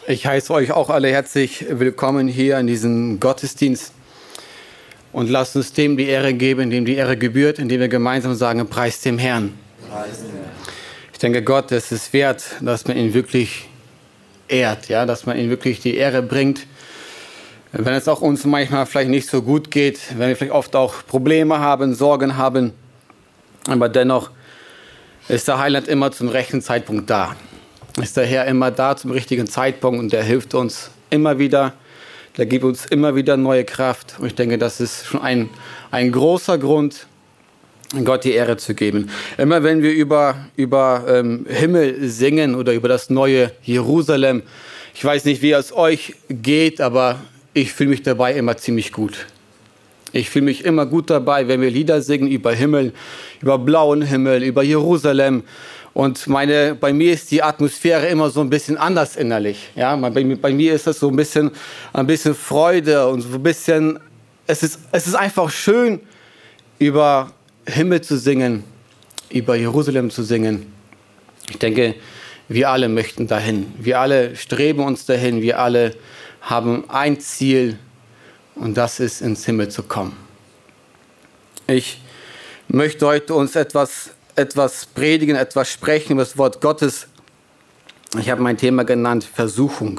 Ich heiße euch auch alle herzlich willkommen hier in diesem Gottesdienst und lasst uns dem die Ehre geben, dem die Ehre gebührt, indem wir gemeinsam sagen, preis dem Herrn. Ich denke, Gott, es ist wert, dass man ihn wirklich ehrt, ja, dass man ihm wirklich die Ehre bringt. Wenn es auch uns manchmal vielleicht nicht so gut geht, wenn wir vielleicht oft auch Probleme haben, Sorgen haben, aber dennoch ist der Heiland immer zum rechten Zeitpunkt da. Ist der Herr immer da zum richtigen Zeitpunkt und der hilft uns immer wieder, der gibt uns immer wieder neue Kraft. Und ich denke, das ist schon ein großer Grund, Gott die Ehre zu geben. Immer wenn wir über Himmel singen oder über das neue Jerusalem, ich weiß nicht, wie es euch geht, aber ich fühle mich dabei immer ziemlich gut. Ich fühle mich immer gut dabei, wenn wir Lieder singen über Himmel, über blauen Himmel, über Jerusalem. Und bei mir ist die Atmosphäre immer so ein bisschen anders innerlich. Ja, bei mir ist das so ein bisschen Freude und so ein bisschen, es ist einfach schön, über Himmel zu singen, über Jerusalem zu singen. Ich denke, wir alle möchten dahin. Wir alle streben uns dahin. Wir alle haben ein Ziel und das ist, ins Himmel zu kommen. Ich möchte heute uns etwas predigen, etwas sprechen über das Wort Gottes. Ich habe mein Thema genannt, Versuchung.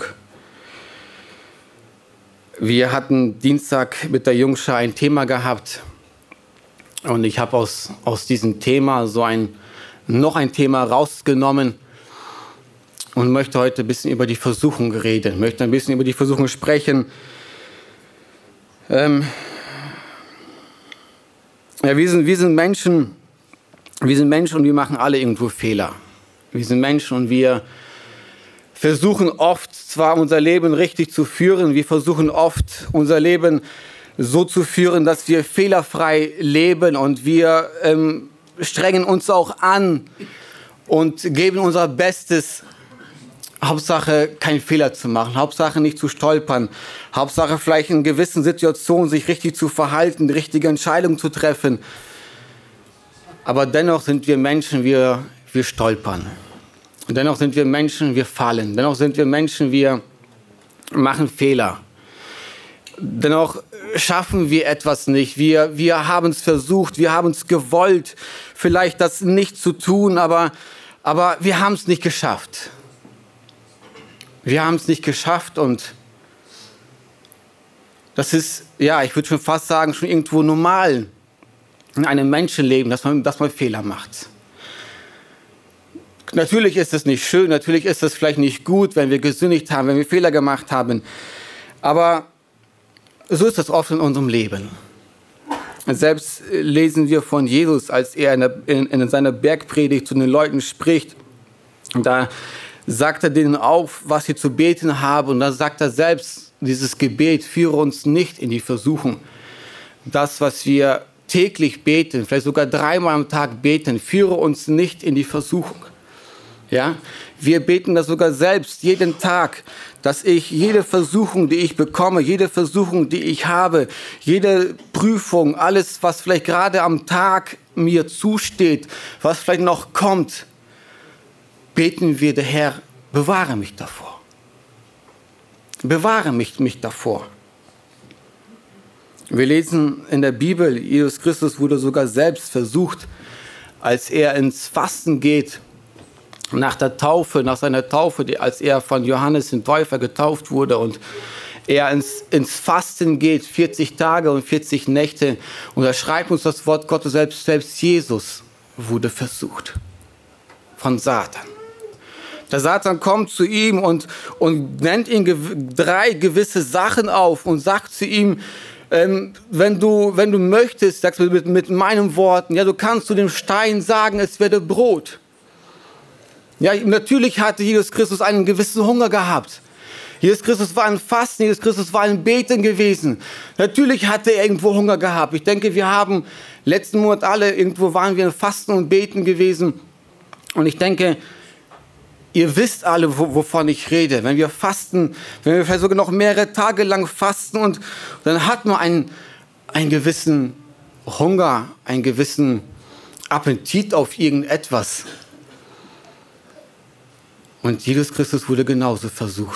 Wir hatten Dienstag mit der Jungschar ein Thema gehabt und ich habe aus diesem Thema noch ein Thema rausgenommen und möchte heute ein bisschen über die Versuchung reden, möchte ein bisschen über die Versuchung sprechen. Wir sind Menschen. Wir sind Menschen und wir machen alle irgendwo Fehler. Wir sind Menschen und wir versuchen oft zwar unser Leben richtig zu führen, wir versuchen oft unser Leben so zu führen, dass wir fehlerfrei leben und wir strengen uns auch an und geben unser Bestes. Hauptsache keinen Fehler zu machen, Hauptsache nicht zu stolpern, Hauptsache vielleicht in gewissen Situationen sich richtig zu verhalten, die richtige Entscheidung zu treffen. Aber dennoch sind wir Menschen, wir stolpern. Und dennoch sind wir Menschen, wir fallen. Dennoch sind wir Menschen, wir machen Fehler. Dennoch schaffen wir etwas nicht. Wir haben es versucht, wir haben es gewollt, vielleicht das nicht zu tun, aber wir haben es nicht geschafft. Wir haben es nicht geschafft und das ist, ja, ich würde schon fast sagen, schon irgendwo normal in einem Menschenleben, dass man Fehler macht. Natürlich ist es nicht schön, natürlich ist es vielleicht nicht gut, wenn wir gesündigt haben, wenn wir Fehler gemacht haben. Aber so ist das oft in unserem Leben. Selbst lesen wir von Jesus, als er in seiner Bergpredigt zu den Leuten spricht. Da sagt er denen auf, was sie zu beten haben. Und dann sagt er selbst, dieses Gebet, führe uns nicht in die Versuchung. Das, was wir täglich beten, vielleicht sogar 3-mal am Tag beten, führe uns nicht in die Versuchung. Ja? Wir beten das sogar selbst jeden Tag, dass ich jede Versuchung, die ich bekomme, jede Versuchung, die ich habe, jede Prüfung, alles, was vielleicht gerade am Tag mir zusteht, was vielleicht noch kommt, beten wir, der Herr, bewahre mich davor. Bewahre mich davor. Wir lesen in der Bibel, Jesus Christus wurde sogar selbst versucht, als er ins Fasten geht, nach seiner Taufe, als er von Johannes dem Täufer getauft wurde und er ins Fasten geht, 40 Tage und 40 Nächte. Und da schreibt uns das Wort Gottes, selbst Jesus wurde versucht von Satan. Der Satan kommt zu ihm und nennt ihm 3 gewisse Sachen auf und sagt zu ihm, wenn du möchtest, sagst du mit meinen Worten, ja, du kannst zu dem Stein sagen, es werde Brot. Ja, natürlich hatte Jesus Christus einen gewissen Hunger gehabt. Jesus Christus war im Fasten, Jesus Christus war im Beten gewesen. Natürlich hatte er irgendwo Hunger gehabt. Ich denke, wir haben letzten Monat waren wir im Fasten und Beten gewesen. Und ich denke, ihr wisst alle, wovon ich rede. Wenn wir fasten, wenn wir vielleicht sogar noch mehrere Tage lang fasten und dann hat man einen gewissen Hunger, einen gewissen Appetit auf irgendetwas. Und Jesus Christus wurde genauso versucht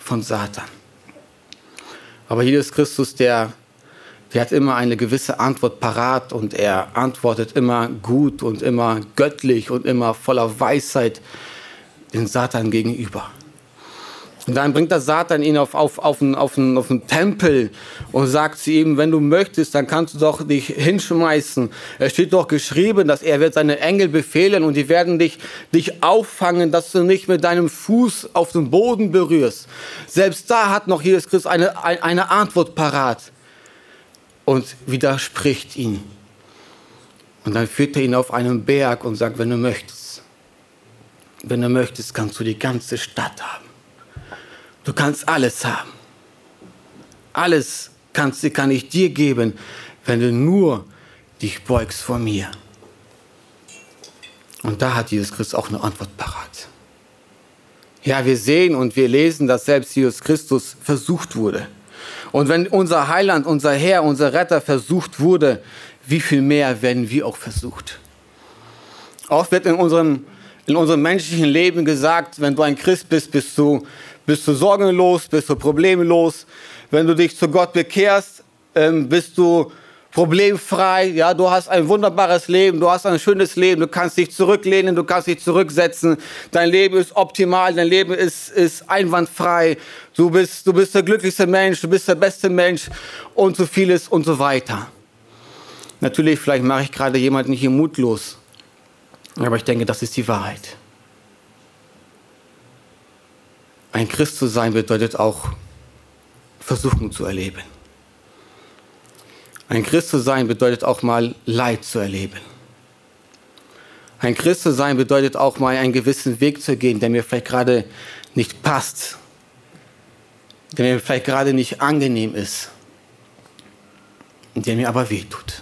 von Satan. Aber Jesus Christus, der hat immer eine gewisse Antwort parat und er antwortet immer gut und immer göttlich und immer voller Weisheit den Satan gegenüber. Und dann bringt der Satan ihn auf einen Tempel und sagt zu ihm, wenn du möchtest, dann kannst du doch dich hinschmeißen. Es steht doch geschrieben, dass er wird seine Engel befehlen und die werden dich auffangen, dass du nicht mit deinem Fuß auf den Boden berührst. Selbst da hat noch Jesus Christus eine Antwort parat und widerspricht ihn. Und dann führt er ihn auf einen Berg und sagt, wenn du möchtest, kannst du die ganze Stadt haben. Du kannst alles haben. Alles kann ich dir geben, wenn du nur dich beugst vor mir. Und da hat Jesus Christus auch eine Antwort parat. Ja, wir sehen und wir lesen, dass selbst Jesus Christus versucht wurde. Und wenn unser Heiland, unser Herr, unser Retter versucht wurde, wie viel mehr werden wir auch versucht? Oft wird in unserem menschlichen Leben gesagt, wenn du ein Christ bist, bist du sorgenlos, bist du problemlos. Wenn du dich zu Gott bekehrst, bist du problemfrei. Ja, du hast ein wunderbares Leben, du hast ein schönes Leben, du kannst dich zurücklehnen, du kannst dich zurücksetzen. Dein Leben ist optimal, dein Leben ist einwandfrei. Du bist der glücklichste Mensch, du bist der beste Mensch und so vieles und so weiter. Natürlich, vielleicht mache ich gerade jemanden hier mutlos, aber ich denke, das ist die Wahrheit. Ein Christ zu sein bedeutet auch, Versuchung zu erleben. Ein Christ zu sein bedeutet auch mal Leid zu erleben. Ein Christ zu sein bedeutet auch mal einen gewissen Weg zu gehen, der mir vielleicht gerade nicht passt, der mir vielleicht gerade nicht angenehm ist, der mir aber wehtut.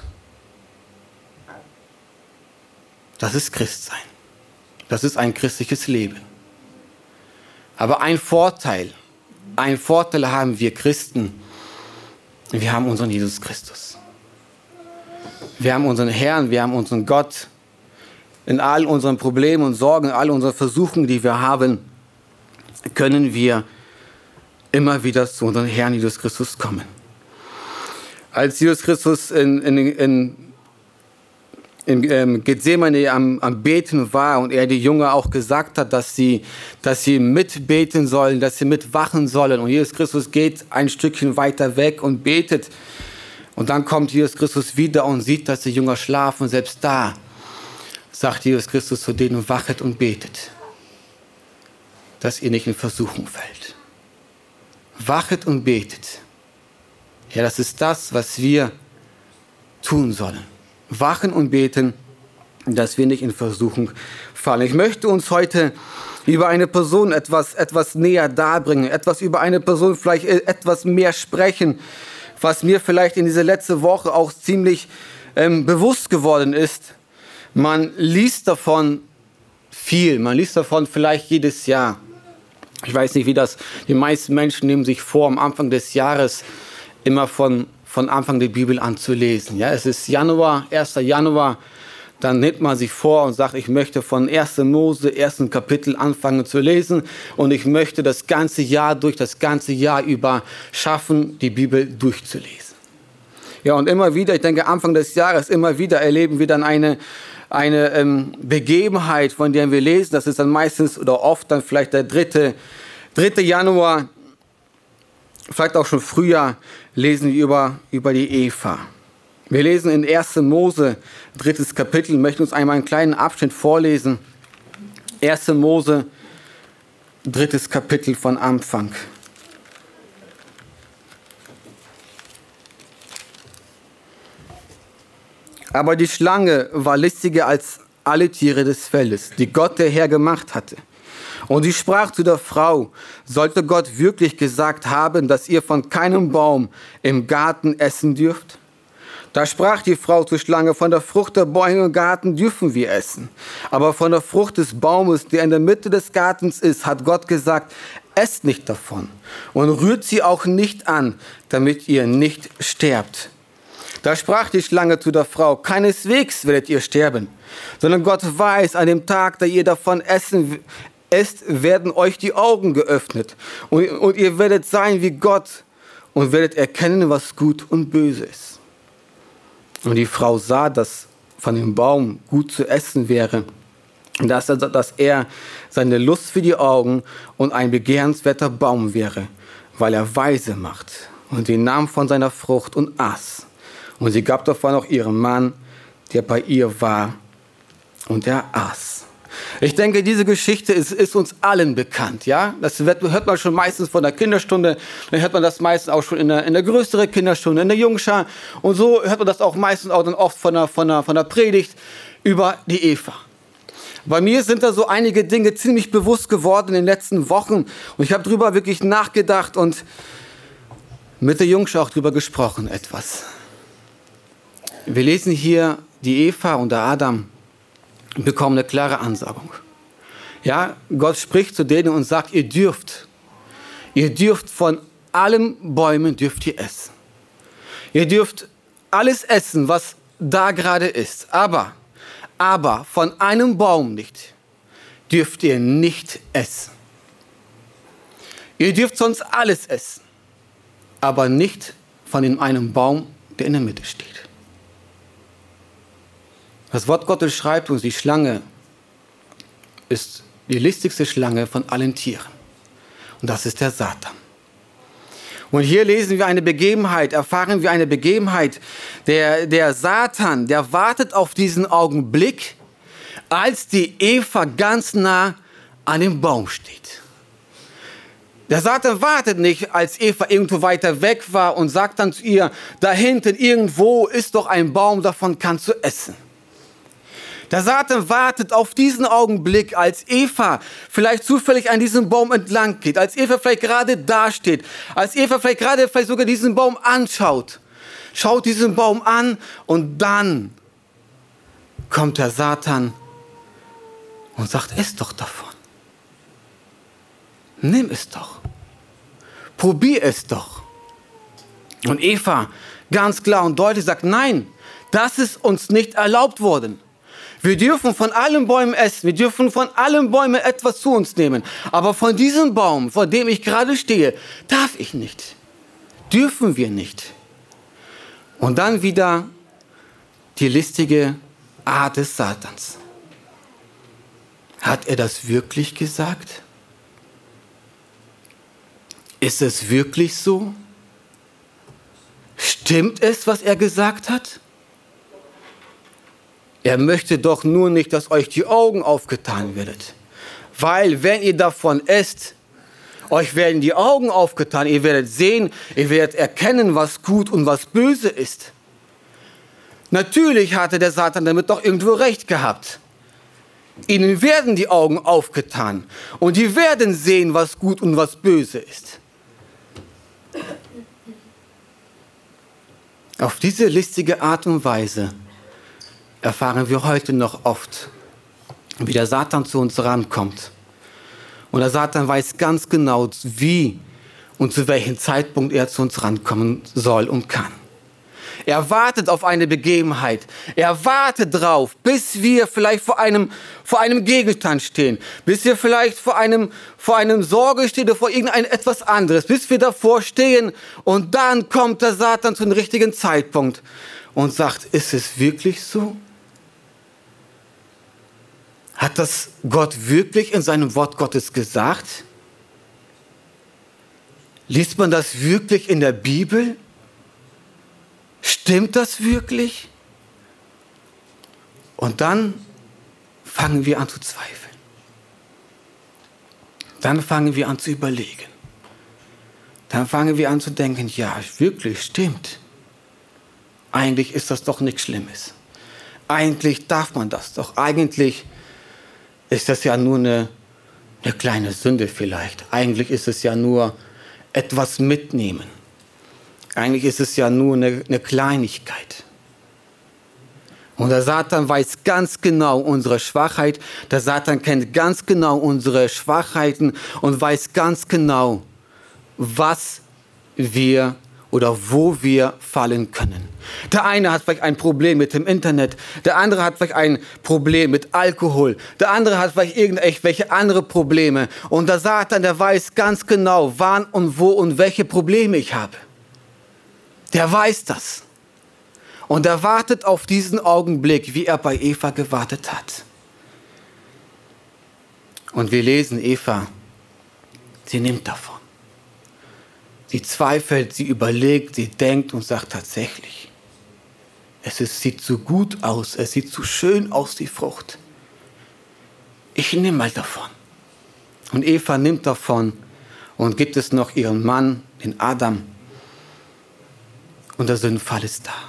Das ist Christsein. Das ist ein christliches Leben. Aber ein Vorteil haben wir Christen. Wir haben unseren Jesus Christus. Wir haben unseren Herrn, wir haben unseren Gott. In all unseren Problemen und Sorgen, in all unseren Versuchen, die wir haben, können wir immer wieder zu unserem Herrn Jesus Christus kommen. Als Jesus Christus in Gethsemane am Beten war und er die Jünger auch gesagt hat, dass sie mitbeten sollen, dass sie mitwachen sollen. Und Jesus Christus geht ein Stückchen weiter weg und betet. Und dann kommt Jesus Christus wieder und sieht, dass die Jünger schlafen. Und selbst da sagt Jesus Christus zu denen, wachet und betet, dass ihr nicht in Versuchung fällt. Wachet und betet. Ja, das ist das, was wir tun sollen. Wachen und beten, dass wir nicht in Versuchung fallen. Ich möchte uns heute über eine Person etwas näher darbringen, über eine Person vielleicht etwas mehr sprechen, was mir vielleicht in dieser letzten Woche auch ziemlich bewusst geworden ist. Man liest davon viel, man liest davon vielleicht jedes Jahr. Ich weiß nicht, wie das, die meisten Menschen nehmen sich vor, am Anfang des Jahres immer von Anfang der Bibel an zu lesen. Ja, es ist 1. Januar, dann nimmt man sich vor und sagt, ich möchte von 1. Mose, 1. Kapitel anfangen zu lesen und ich möchte das ganze Jahr über schaffen, die Bibel durchzulesen. Ja, und immer wieder, ich denke Anfang des Jahres, immer wieder erleben wir dann eine Begebenheit, von der wir lesen. Das ist dann meistens oder oft dann vielleicht der 3. Januar, vielleicht auch schon früher, lesen wir über die Eva. Wir lesen in 1. Mose, 3. Kapitel, möchten uns einmal einen kleinen Abschnitt vorlesen. 1. Mose, 3. Kapitel von Anfang. Aber die Schlange war listiger als alle Tiere des Feldes, die Gott der Herr gemacht hatte. Und sie sprach zu der Frau, sollte Gott wirklich gesagt haben, dass ihr von keinem Baum im Garten essen dürft? Da sprach die Frau zur Schlange, von der Frucht der Bäume im Garten dürfen wir essen. Aber von der Frucht des Baumes, der in der Mitte des Gartens ist, hat Gott gesagt, esst nicht davon und rührt sie auch nicht an, damit ihr nicht sterbt. Da sprach die Schlange zu der Frau, keineswegs werdet ihr sterben, sondern Gott weiß, an dem Tag, da ihr davon essen esst, werden euch die Augen geöffnet. Und ihr werdet sein wie Gott und werdet erkennen, was gut und böse ist. Und die Frau sah, dass von dem Baum gut zu essen wäre, dass er seine Lust für die Augen und ein begehrenswerter Baum wäre, weil er weise macht. Und sie nahm von seiner Frucht und aß. Und sie gab davon auch ihrem Mann, der bei ihr war, und er aß. Ich denke, diese Geschichte ist uns allen bekannt. Ja? Das hört man schon meistens von der Kinderstunde, dann hört man das meistens auch schon in der größeren Kinderstunde, in der Jungschar. Und so hört man das auch meistens auch dann oft von der Predigt über die Eva. Bei mir sind da so einige Dinge ziemlich bewusst geworden in den letzten Wochen. Und ich habe darüber wirklich nachgedacht und mit der Jungschar auch darüber gesprochen etwas. Wir lesen hier, die Eva und der Adam bekommen eine klare Ansagung. Ja, Gott spricht zu denen und sagt, ihr dürft von allen Bäumen dürft ihr essen. Ihr dürft alles essen, was da gerade ist. Aber von einem Baum nicht dürft ihr nicht essen. Ihr dürft sonst alles essen, aber nicht von dem einen Baum, der in der Mitte steht. Das Wort Gottes schreibt uns, die Schlange ist die listigste Schlange von allen Tieren. Und das ist der Satan. Und hier lesen wir eine Begebenheit, erfahren wir eine Begebenheit. Der Satan, der wartet auf diesen Augenblick, als die Eva ganz nah an dem Baum steht. Der Satan wartet nicht, als Eva irgendwo weiter weg war und sagt dann zu ihr, da hinten irgendwo ist doch ein Baum, davon kannst du essen. Der Satan wartet auf diesen Augenblick, als Eva vielleicht zufällig an diesem Baum entlang geht, als Eva vielleicht gerade dasteht, als Eva vielleicht sogar diesen Baum anschaut. Schaut diesen Baum an und dann kommt der Satan und sagt, ess doch davon. Nimm es doch. Probier es doch. Und Eva ganz klar und deutlich sagt, nein, das ist uns nicht erlaubt worden. Wir dürfen von allen Bäumen essen, wir dürfen von allen Bäumen etwas zu uns nehmen. Aber von diesem Baum, vor dem ich gerade stehe, darf ich nicht. Dürfen wir nicht. Und dann wieder die listige Art des Satans. Hat er das wirklich gesagt? Ist es wirklich so? Stimmt es, was er gesagt hat? Er möchte doch nur nicht, dass euch die Augen aufgetan werden. Weil, wenn ihr davon esst, euch werden die Augen aufgetan. Ihr werdet sehen, ihr werdet erkennen, was gut und was böse ist. Natürlich hatte der Satan damit doch irgendwo recht gehabt. Ihnen werden die Augen aufgetan. Und die werden sehen, was gut und was böse ist. Auf diese listige Art und Weise erfahren wir heute noch oft, wie der Satan zu uns rankommt. Und der Satan weiß ganz genau, wie und zu welchem Zeitpunkt er zu uns rankommen soll und kann. Er wartet auf eine Begebenheit. Er wartet drauf, bis wir vielleicht vor einem Gegenstand stehen, bis wir vielleicht vor einem Sorge stehen oder vor etwas anderes, bis wir davor stehen und dann kommt der Satan zu dem richtigen Zeitpunkt und sagt, ist es wirklich so? Hat das Gott wirklich in seinem Wort Gottes gesagt? Liest man das wirklich in der Bibel? Stimmt das wirklich? Und dann fangen wir an zu zweifeln. Dann fangen wir an zu überlegen. Dann fangen wir an zu denken, ja, wirklich, stimmt. Eigentlich ist das doch nichts Schlimmes. Eigentlich darf man das doch. Eigentlich ist das ja nur eine kleine Sünde vielleicht. Eigentlich ist es ja nur etwas mitnehmen. Eigentlich ist es ja nur eine Kleinigkeit. Und der Satan weiß ganz genau unsere Schwachheit. Der Satan kennt ganz genau unsere Schwachheiten und weiß ganz genau, was wir oder wo wir fallen können. Der eine hat vielleicht ein Problem mit dem Internet, der andere hat vielleicht ein Problem mit Alkohol, der andere hat vielleicht irgendwelche andere Probleme. Und der Satan, der weiß ganz genau, wann und wo und welche Probleme ich habe. Der weiß das. Und er wartet auf diesen Augenblick, wie er bei Eva gewartet hat. Und wir lesen, Eva, sie nimmt davon. Sie zweifelt, sie überlegt, sie denkt und sagt tatsächlich, sieht so gut aus, es sieht so schön aus, die Frucht. Ich nehme mal davon. Und Eva nimmt davon und gibt es noch ihren Mann, den Adam. Und der Sündenfall ist da.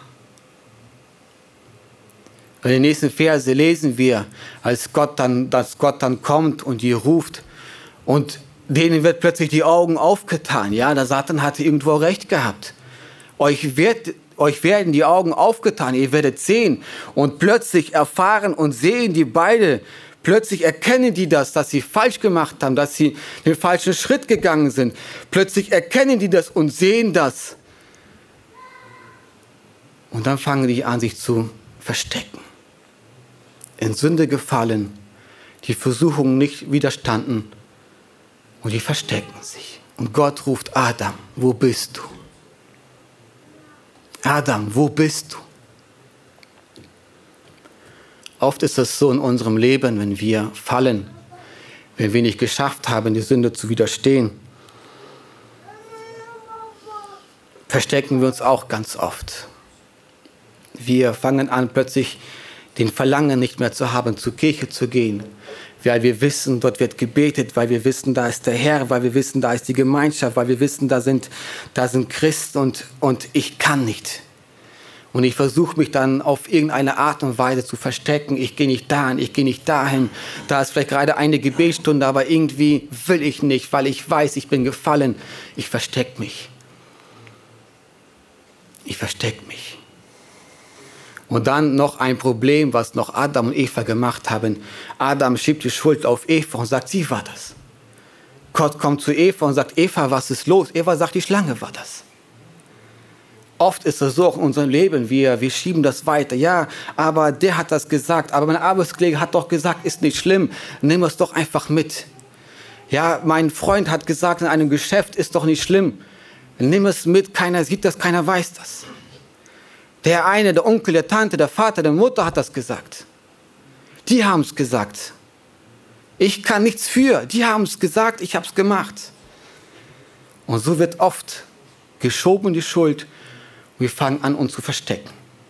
Und in den nächsten Verse lesen wir, dass Gott dann kommt und die ruft und denen wird plötzlich die Augen aufgetan. Ja, der Satan hatte irgendwo recht gehabt. Euch werden die Augen aufgetan, ihr werdet sehen. Und plötzlich erfahren und sehen die beide, plötzlich erkennen die das, dass sie falsch gemacht haben, dass sie den falschen Schritt gegangen sind. Plötzlich erkennen die das und sehen das. Und dann fangen die an, sich zu verstecken. In Sünde gefallen, die Versuchung nicht widerstanden und die verstecken sich. Und Gott ruft, Adam, wo bist du? Adam, wo bist du? Oft ist es so in unserem Leben, wenn wir fallen, wenn wir nicht geschafft haben, die Sünde zu widerstehen, verstecken wir uns auch ganz oft. Wir fangen an, plötzlich den Verlangen nicht mehr zu haben, zur Kirche zu gehen, weil wir wissen, dort wird gebetet, weil wir wissen, da ist der Herr, weil wir wissen, da ist die Gemeinschaft, weil wir wissen, da sind Christen und ich kann nicht. Und ich versuche mich dann auf irgendeine Art und Weise zu verstecken. Ich gehe nicht dahin, ich gehe nicht dahin. Da ist vielleicht gerade eine Gebetsstunde, aber irgendwie will ich nicht, weil ich weiß, ich bin gefallen. Ich verstecke mich. Ich verstecke mich. Und dann noch ein Problem, was noch Adam und Eva gemacht haben. Adam schiebt die Schuld auf Eva und sagt, sie war das. Gott kommt zu Eva und sagt, Eva, was ist los? Eva sagt, die Schlange war das. Oft ist es so auch in unserem Leben, wir schieben das weiter. Ja, aber der hat das gesagt, aber mein Arbeitskollege hat doch gesagt, ist nicht schlimm, nimm es doch einfach mit. Ja, mein Freund hat gesagt, in einem Geschäft ist doch nicht schlimm, nimm es mit, keiner sieht das, keiner weiß das. Der eine, der Onkel, der Tante, der Vater, der Mutter hat das gesagt. Die haben es gesagt. Ich kann nichts für. Die haben es gesagt, ich habe es gemacht. Und so wird oft geschoben die Schuld. Wir fangen an, uns zu verstecken.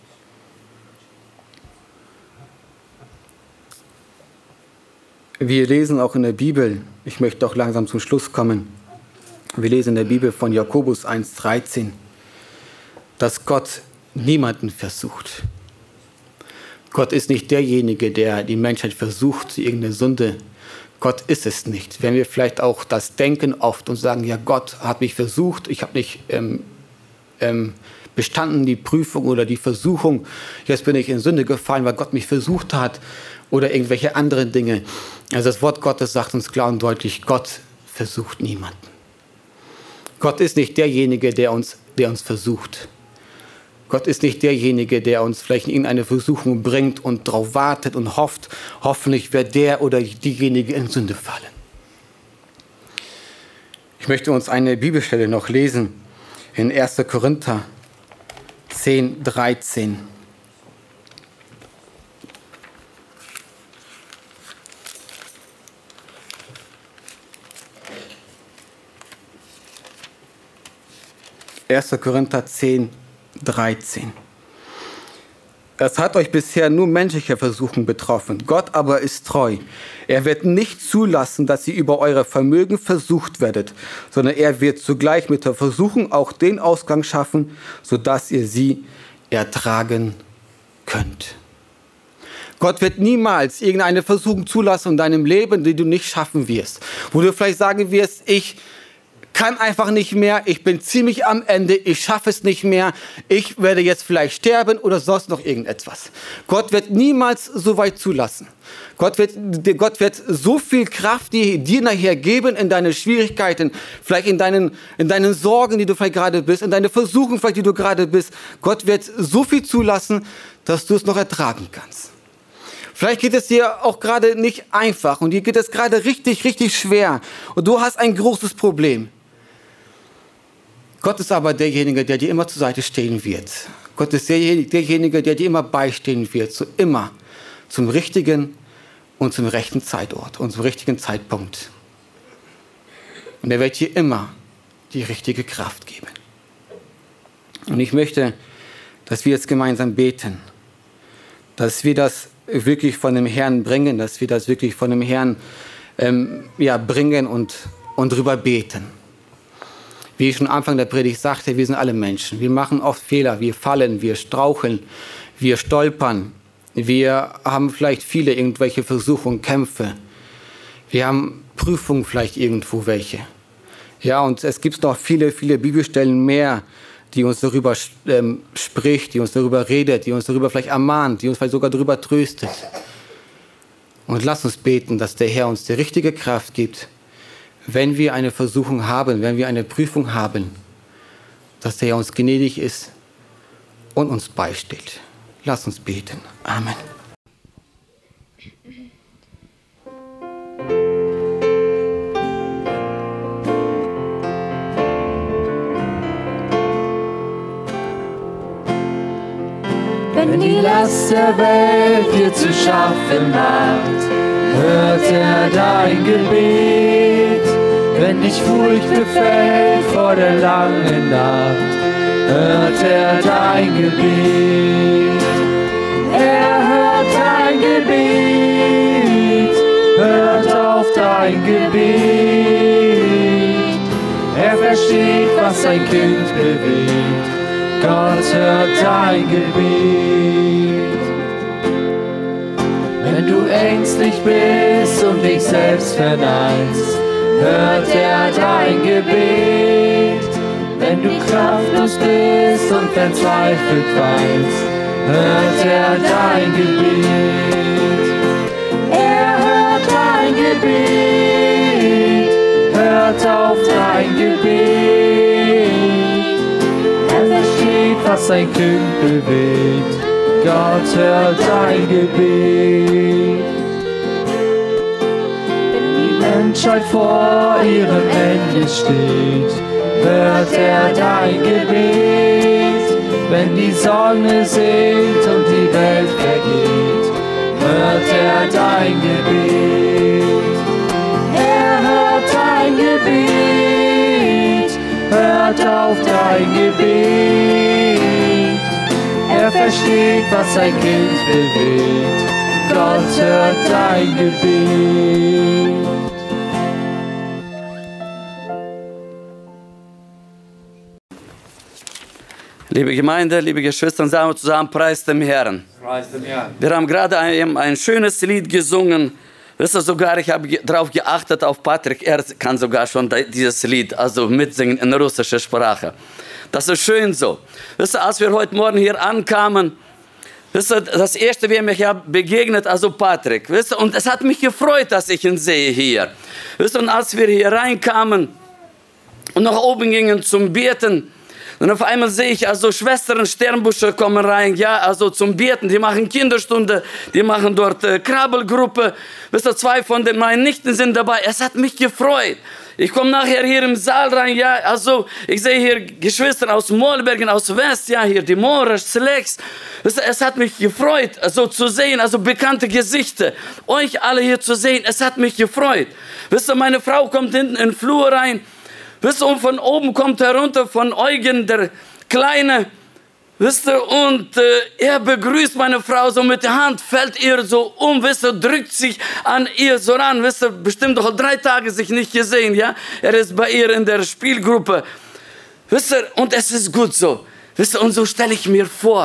Wir lesen auch in der Bibel, ich möchte auch langsam zum Schluss kommen, wir lesen in der Bibel von Jakobus 1,13, dass Gott niemanden versucht. Gott ist nicht derjenige, der die Menschheit versucht zu irgendeiner Sünde. Gott ist es nicht. Wenn wir vielleicht auch das denken oft und sagen, ja, Gott hat mich versucht, ich habe nicht bestanden die Prüfung oder die Versuchung, jetzt bin ich in Sünde gefallen, weil Gott mich versucht hat oder irgendwelche anderen Dinge. Also das Wort Gottes sagt uns klar und deutlich, Gott versucht niemanden. Gott ist nicht derjenige, der uns versucht. Gott ist nicht derjenige, der uns vielleicht in irgendeine Versuchung bringt und darauf wartet und hofft, hoffentlich wird der oder diejenige in Sünde fallen. Ich möchte uns eine Bibelstelle noch lesen in 1. Korinther 10,13. Korinther 10,13. Es hat euch bisher nur menschliche Versuchung betroffen. Gott aber ist treu. Er wird nicht zulassen, dass ihr über eure Vermögen versucht werdet, sondern er wird zugleich mit der Versuchung auch den Ausgang schaffen, sodass ihr sie ertragen könnt. Gott wird niemals irgendeine Versuchung zulassen in deinem Leben, die du nicht schaffen wirst. Wo du vielleicht sagen wirst, ich kann einfach nicht mehr, ich bin ziemlich am Ende, ich schaffe es nicht mehr, ich werde jetzt vielleicht sterben oder sonst noch irgendetwas. Gott wird niemals so weit zulassen. Gott wird so viel Kraft dir nachher geben in deine Schwierigkeiten, vielleicht in deinen Sorgen, die du vielleicht gerade bist, in deine Versuchungen, vielleicht, die du gerade bist. Gott wird so viel zulassen, dass du es noch ertragen kannst. Vielleicht geht es dir auch gerade nicht einfach und dir geht es gerade richtig, richtig schwer und du hast ein großes Problem. Gott ist aber derjenige, der dir immer zur Seite stehen wird. Gott ist derjenige, der dir immer beistehen wird, immer zum richtigen und zum rechten Zeitort und zum richtigen Zeitpunkt. Und er wird dir immer die richtige Kraft geben. Und ich möchte, dass wir jetzt gemeinsam beten, dass wir das wirklich von dem Herrn bringen, dass wir das wirklich von dem Herrn bringen und drüber beten. Wie ich schon am Anfang der Predigt sagte, wir sind alle Menschen. Wir machen oft Fehler, wir fallen, wir straucheln, wir stolpern. Wir haben vielleicht viele irgendwelche Versuchungen, Kämpfe. Wir haben Prüfungen vielleicht irgendwo welche. Ja, und es gibt noch viele, viele Bibelstellen mehr, die uns darüber spricht, die uns darüber redet, die uns darüber vielleicht ermahnt, die uns vielleicht sogar darüber tröstet. Und lasst uns beten, dass der Herr uns die richtige Kraft gibt, wenn wir eine Versuchung haben, wenn wir eine Prüfung haben, dass der Herr uns gnädig ist und uns beisteht. Lasst uns beten. Amen. Wenn die Last der Welt dir zu schaffen macht, hört er dein Gebet. Wenn dich Furcht befällt vor der langen Nacht, hört er dein Gebet. Er hört dein Gebet, hört auf dein Gebet. Er versteht, was ein Kind bewegt. Gott hört dein Gebet. Wenn du ängstlich bist und dich selbst verneinst, hört er dein Gebet. Wenn du kraftlos bist und verzweifelt weinst, hört er dein Gebet. Er hört dein Gebet, hört auf dein Gebet. Er versteht, was ein Kind bewegt. Gott hört dein Gebet. Wenn die Menschheit vor ihrem Ende steht, hört er dein Gebet. Wenn die Sonne sinkt und die Welt vergeht, hört er dein Gebet. Er hört dein Gebet, hört auf dein Gebet. Er versteht, was ein Kind bewegt. Gott hört dein Gebet. Liebe Gemeinde, liebe Geschwister, sagen wir zusammen, preis dem Herrn. Preis dem Herrn. Wir haben gerade ein schönes Lied gesungen. Wisst ihr, sogar ich habe darauf geachtet, auf Patrick, er kann sogar schon dieses Lied also mitsingen in russischer Sprache. Das ist schön so. Wisst ihr, als wir heute Morgen hier ankamen, wisst ihr, das erste, wer mich ja begegnet, also Patrick. Wisst ihr, und es hat mich gefreut, dass ich ihn sehe hier. Wisst ihr, und als wir hier reinkamen und nach oben gingen zum Beten, und auf einmal sehe ich, also Schwestern Sternbusche kommen rein, ja, also zum Beten, die machen Kinderstunde, die machen dort Krabbelgruppe. Wisst ihr, 2 von meinen Nichten sind dabei. Es hat mich gefreut. Ich komme nachher hier im Saal rein, ja, also ich sehe hier Geschwister aus Mollbergen, aus West, ja, hier die Morasch, Slex. Wisst ihr, es hat mich gefreut, also zu sehen, also bekannte Gesichter, euch alle hier zu sehen, es hat mich gefreut. Wisst ihr, meine Frau kommt hinten in den Flur rein. Wisst ihr, und von oben kommt herunter von Eugen, der Kleine, wisst ihr, und er begrüßt meine Frau so mit der Hand, fällt ihr so um, wisst ihr, drückt sich an ihr so ran, wisst ihr, bestimmt doch 3 Tage sich nicht gesehen, ja, er ist bei ihr in der Spielgruppe, wisst ihr, und es ist gut so, wisst ihr, und so stelle ich mir vor,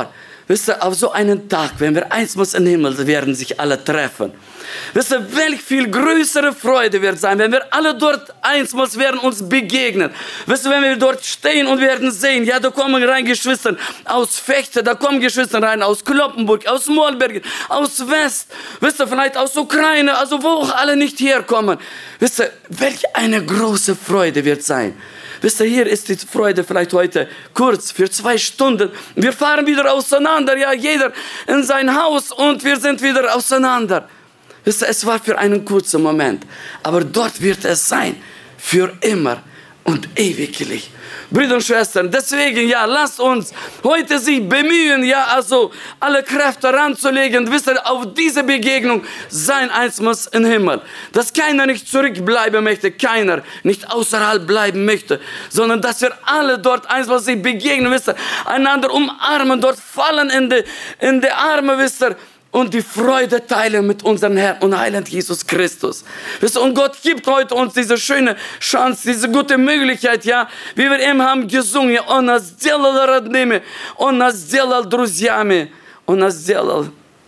Wisst ihr, auf so einen Tag, wenn wir einstmals im Himmel werden sich alle treffen. Wisst ihr, welch viel größere Freude wird sein, wenn wir alle dort einstmals werden uns begegnen. Wisst ihr, wenn wir dort stehen und werden sehen, ja, da kommen rein Geschwister aus Fechte, da kommen Geschwister rein aus Kloppenburg, aus Mollbergen, aus West, wisst ihr, vielleicht aus Ukraine, also wo auch alle nicht herkommen. Wisst ihr, welch eine große Freude wird sein. Wisst ihr, hier ist die Freude vielleicht heute kurz, für 2 Stunden. Wir fahren wieder auseinander, ja, jeder in sein Haus und wir sind wieder auseinander. Wisst ihr, es war für einen kurzen Moment, aber dort wird es sein, für immer und ewiglich. Brüder und Schwestern, deswegen, ja, lasst uns heute sich bemühen, ja, also alle Kräfte ranzulegen, wisst ihr, auf diese Begegnung sein einstmals im Himmel. Dass keiner nicht zurückbleiben möchte, keiner nicht außerhalb bleiben möchte, sondern dass wir alle dort einstmals sich begegnen, wisst ihr, einander umarmen, dort fallen in die Arme, wisst ihr, und die Freude teilen mit unserem Herrn und Heiland Jesus Christus. Wisst ihr, und Gott gibt heute uns diese schöne Chance, diese gute Möglichkeit, ja, wie wir eben haben gesungen, Он нас сделал родными, Он нас сделал друзьями, Он нас сделал,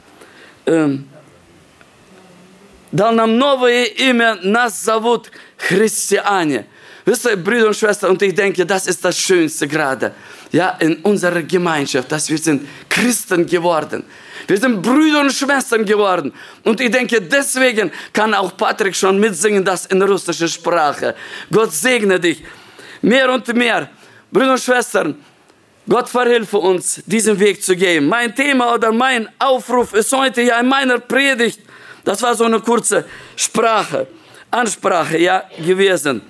дал нам новое имя, нас зовут Христиане. Wisst ihr, Brüder und Schwestern, und ich denke, das ist das Schönste gerade, ja, in unserer Gemeinschaft, dass wir sind Christen geworden. Wir sind Brüder und Schwestern geworden. Und ich denke, deswegen kann auch Patrick schon mitsingen, das in russischer Sprache. Gott segne dich. Mehr und mehr. Brüder und Schwestern, Gott verhilfe uns, diesen Weg zu gehen. Mein Thema oder mein Aufruf ist heute ja in meiner Predigt, das war so eine kurze Ansprache, ja, gewesen.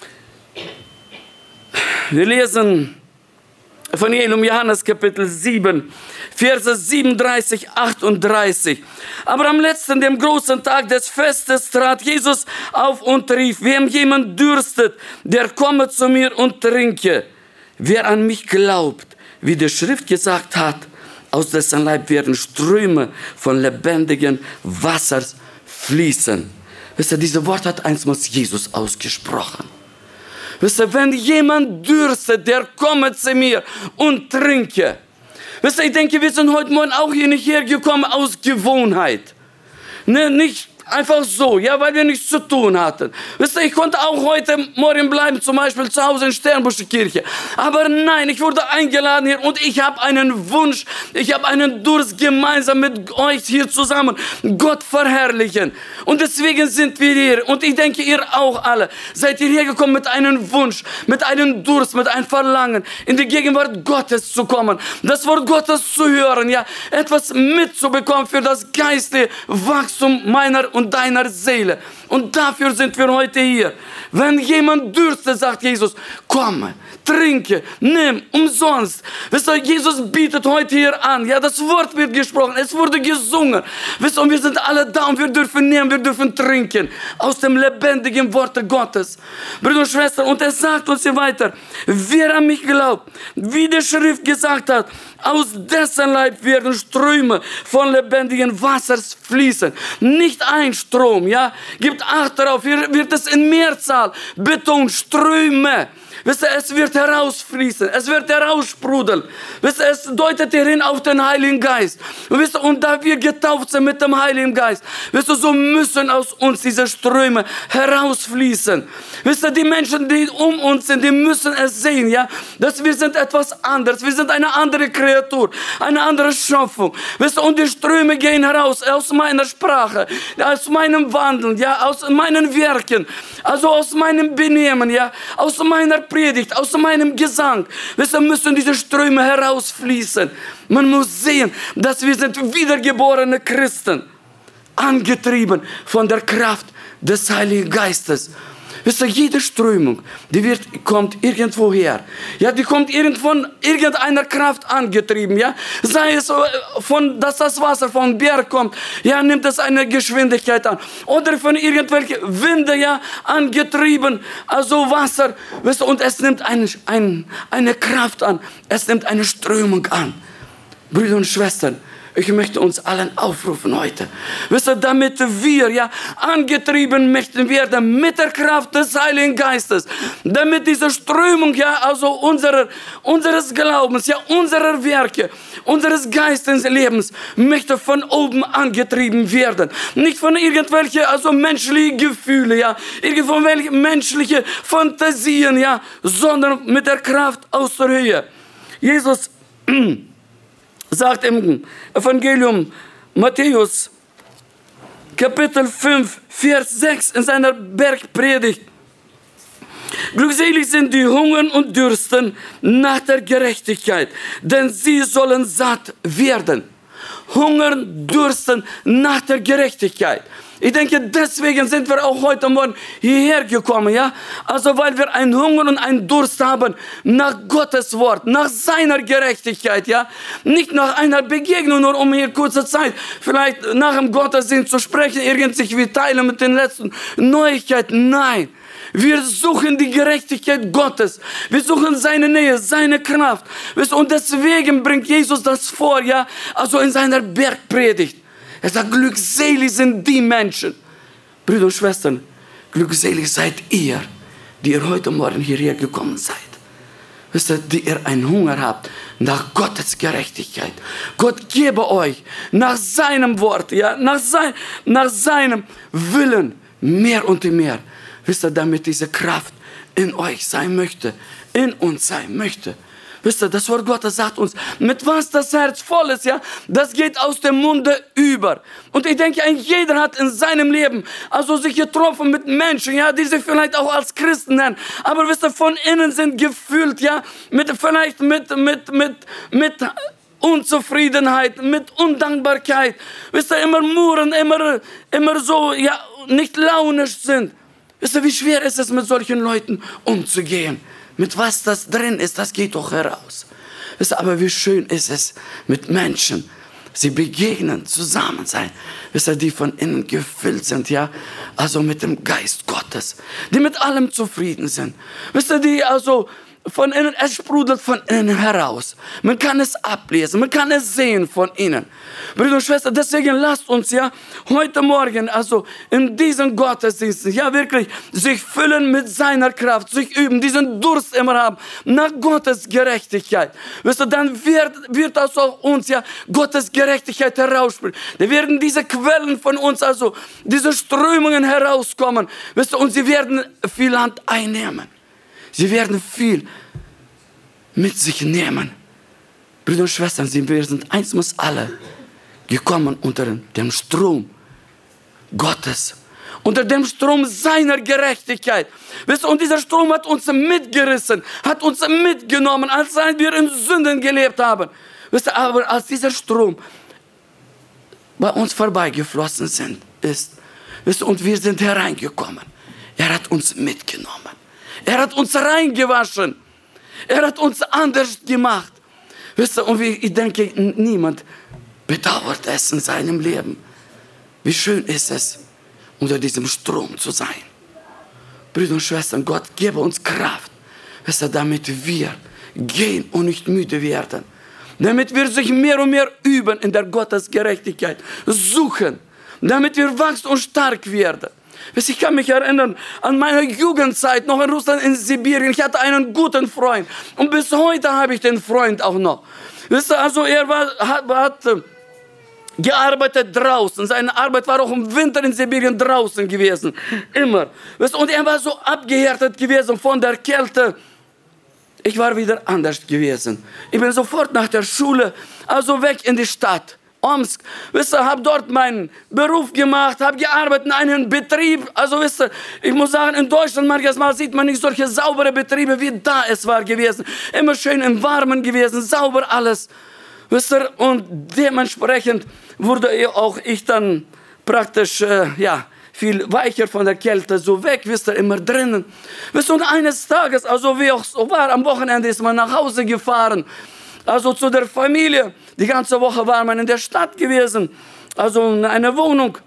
Wir lesen Evangelium Johannes Kapitel 7, Verse 37, 38. Aber am letzten, dem großen Tag des Festes, trat Jesus auf und rief, wem jemand dürstet, der komme zu mir und trinke. Wer an mich glaubt, wie die Schrift gesagt hat, aus dessen Leib werden Ströme von lebendigen Wassers fließen. Wisst ihr, dieses Wort hat einstmals Jesus ausgesprochen. Wisst ihr, wenn jemand dürstet, der komme zu mir und trinke. Wisst ihr, ich denke, wir sind heute Morgen auch hier nicht hergekommen aus Gewohnheit. Ne, nicht einfach so, ja, weil wir nichts zu tun hatten. Wisst ihr, ich konnte auch heute Morgen bleiben, zum Beispiel zu Hause in Sternbuscher Kirche. Aber nein, ich wurde eingeladen hier und ich habe einen Wunsch, ich habe einen Durst, gemeinsam mit euch hier zusammen Gott verherrlichen. Und deswegen sind wir hier. Und ich denke, ihr auch alle seid ihr hergekommen mit einem Wunsch, mit einem Durst, mit einem Verlangen, in die Gegenwart Gottes zu kommen, das Wort Gottes zu hören, ja, etwas mitzubekommen für das geistige Wachstum meiner und deiner Seele. Und dafür sind wir heute hier. Wenn jemand dürstet, sagt Jesus, komm, trinke, nimm, umsonst. Wisst ihr, Jesus bietet heute hier an. Ja, das Wort wird gesprochen, es wurde gesungen. Wisst ihr, und wir sind alle da und wir dürfen nehmen, wir dürfen trinken aus dem lebendigen Worte Gottes. Brüder und Schwestern, und er sagt uns hier weiter, wer an mich glaubt, wie die Schrift gesagt hat, aus dessen Leib werden Ströme von lebendigen Wassers fließen. Nicht ein Strom, ja. Gibt Acht darauf, hier wird es in Mehrzahl betont, Ströme. Wisst ihr, es wird herausfließen, es wird heraussprudeln. Wisst ihr, es deutet hierin auf den Heiligen Geist. Und wisst ihr, und da wir getauft sind mit dem Heiligen Geist, wisst ihr, so müssen aus uns diese Ströme herausfließen. Wisst ihr, die Menschen, die um uns sind, die müssen es sehen, ja, dass wir sind etwas anderes. Wir sind eine andere Kreatur, eine andere Schöpfung. Wisst ihr, und die Ströme gehen heraus aus meiner Sprache, aus meinem Wandeln, ja, aus meinen Werken, also aus meinem Benehmen, ja, aus meiner Predigt, aus meinem Gesang. Wisst ihr, müssen diese Ströme herausfließen. Man muss sehen, dass wir sind wiedergeborene Christen, angetrieben von der Kraft des Heiligen Geistes. Wisst ihr, jede Strömung, die kommt irgendwo her. Ja, die kommt von irgendeiner Kraft angetrieben, ja. Sei es dass das Wasser vom Berg kommt, ja, nimmt es eine Geschwindigkeit an. Oder von irgendwelchen Winden, ja, angetrieben, also Wasser, wisst ihr, und es nimmt eine Kraft an. Es nimmt eine Strömung an. Brüder und Schwestern, Ich möchte uns allen aufrufen heute. Wisst ihr, damit wir ja angetrieben möchten werden mit der Kraft des Heiligen Geistes. Damit diese Strömung ja also unseres Glaubens, ja unserer Werke, unseres Geisteslebens möchte von oben angetrieben werden. Nicht von irgendwelchen also menschlichen Gefühlen, ja, irgendwelche menschliche Fantasien, ja, sondern mit der Kraft aus der Höhe. Jesus sagt im Evangelium Matthäus, Kapitel 5, Vers 6 in seiner Bergpredigt: Glückselig sind die hungern und dürsten nach der Gerechtigkeit, denn sie sollen satt werden. Hungern, dürsten nach der Gerechtigkeit. Ich denke, deswegen sind wir auch heute Morgen hierher gekommen, ja? Also, weil wir einen Hunger und einen Durst haben nach Gottes Wort, nach seiner Gerechtigkeit, ja? Nicht nach einer Begegnung, nur um hier kurze Zeit vielleicht nach dem Gottesdienst zu sprechen, irgendwie teilen mit den letzten Neuigkeiten. Nein. Wir suchen die Gerechtigkeit Gottes. Wir suchen seine Nähe, seine Kraft. Und deswegen bringt Jesus das vor, ja? Also in seiner Bergpredigt. Er sagt, glückselig sind die Menschen. Brüder und Schwestern, glückselig seid ihr, die ihr heute Morgen hierher gekommen seid. Wisst ihr, die ihr einen Hunger habt nach Gottes Gerechtigkeit. Gott gebe euch nach seinem Wort, ja, nach seinem Willen mehr und mehr. Wisst ihr, damit diese Kraft in euch sein möchte, in uns sein möchte. Wisst ihr, das Wort Gottes sagt uns, mit was das Herz voll ist, ja, das geht aus dem Munde über. Und ich denke, jeder hat in seinem Leben also sich getroffen mit Menschen, ja, die sich vielleicht auch als Christen nennen. Aber wisst ihr, von innen sind gefüllt, ja, vielleicht mit Unzufriedenheit, mit Undankbarkeit. Wisst ihr, immer murren, immer so, ja, nicht launisch sind. Wisst ihr, wie schwer ist es, mit solchen Leuten umzugehen? Mit was das drin ist, das geht doch heraus. Wisst ihr, aber wie schön ist es mit Menschen, sie begegnen, zusammen sein. Wisst ihr, die von innen gefüllt sind, ja, also mit dem Geist Gottes, die mit allem zufrieden sind. Wisst ihr, die also von innen, es sprudelt von innen heraus. Man kann es ablesen, man kann es sehen von innen. Brüder und Schwestern, deswegen lasst uns ja heute Morgen, also in diesen Gottesdiensten, ja wirklich sich füllen mit seiner Kraft, sich üben, diesen Durst immer haben nach Gottes Gerechtigkeit. Wisst ihr, dann wird das auch uns ja Gottes Gerechtigkeit herausspringen. Da werden diese Quellen von uns, also diese Strömungen herauskommen. Wisst ihr, und sie werden viel Land einnehmen. Sie werden viel mit sich nehmen. Brüder und Schwestern, wir sind einsmals alle gekommen unter dem Strom Gottes, unter dem Strom seiner Gerechtigkeit. Wisst ihr, und dieser Strom hat uns mitgerissen, hat uns mitgenommen, als wir in Sünden gelebt haben. Wisst ihr, aber als dieser Strom bei uns vorbeigeflossen ist, wisst ihr, und wir sind hereingekommen, er hat uns mitgenommen. Er hat uns reingewaschen. Er hat uns anders gemacht. Wisst ihr, und ich denke, niemand bedauert es in seinem Leben. Wie schön ist es, unter diesem Strom zu sein. Brüder und Schwestern, Gott gebe uns Kraft, wisst ihr, damit wir gehen und nicht müde werden. Damit wir sich mehr und mehr üben in der Gottesgerechtigkeit, suchen. Damit wir wachsen und stark werden. Ich kann mich erinnern an meine Jugendzeit, noch in Russland, in Sibirien. Ich hatte einen guten Freund. Und bis heute habe ich den Freund auch noch. Wisst ihr, also er hat gearbeitet draußen. Seine Arbeit war auch im Winter in Sibirien draußen gewesen. Immer. Wisst ihr, und er war so abgehärtet gewesen von der Kälte. Ich war wieder anders gewesen. Ich bin sofort nach der Schule, also weg in die Stadt. Omsk, wisst ihr, habe dort meinen Beruf gemacht, habe gearbeitet in einem Betrieb. Also wisst ihr, ich muss sagen, in Deutschland manchmal sieht man nicht solche saubere Betriebe, wie da es war gewesen. Immer schön im Warmen gewesen, sauber alles. Wisst ihr, und dementsprechend wurde auch ich dann praktisch, ja, viel weicher von der Kälte, so weg, wisst ihr, immer drinnen. Wisst ihr, und eines Tages, also wie auch so war, am Wochenende ist man nach Hause gefahren. Also zu der Familie. Die ganze Woche war man in der Stadt gewesen. Also in einer Wohnung.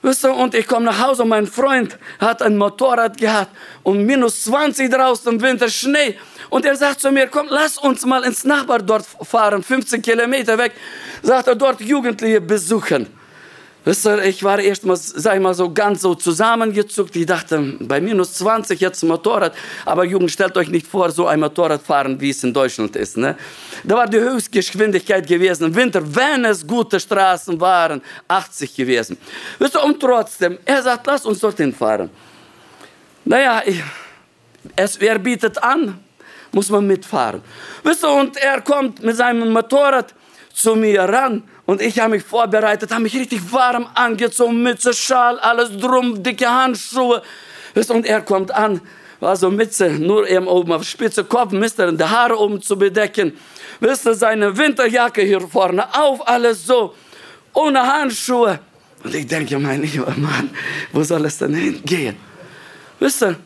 Wisst ihr, und ich komme nach Hause und mein Freund hat ein Motorrad gehabt und minus 20 draußen im Winter Schnee. Und er sagt zu mir, komm, lass uns mal ins Nachbardorf fahren, 15 Kilometer weg. Sagt er, dort Jugendliche besuchen. Wisst ihr, ich war erst mal, sag ich mal, so ganz so zusammengezuckt. Ich dachte, bei minus 20 jetzt ein Motorrad. Aber Jugend, stellt euch nicht vor, so ein Motorrad fahren, wie es in Deutschland ist. Ne? Da war die Höchstgeschwindigkeit gewesen im Winter, wenn es gute Straßen waren, 80 gewesen. Wisst ihr, und trotzdem, er sagt, lass uns dorthin fahren. Naja, er bietet an, muss man mitfahren. Wisst ihr, und er kommt mit seinem Motorrad zu mir ran. Und ich habe mich vorbereitet, habe mich richtig warm angezogen, Mütze, Schal, alles drum, dicke Handschuhe. Und er kommt an, also Mütze, nur eben oben auf Spitze Kopf, Mister, die Haare oben zu bedecken. Wisst ihr, seine Winterjacke hier vorne auf, alles so, ohne Handschuhe. Und ich denke, mein lieber Mann, wo soll es denn hingehen? Wisst ihr?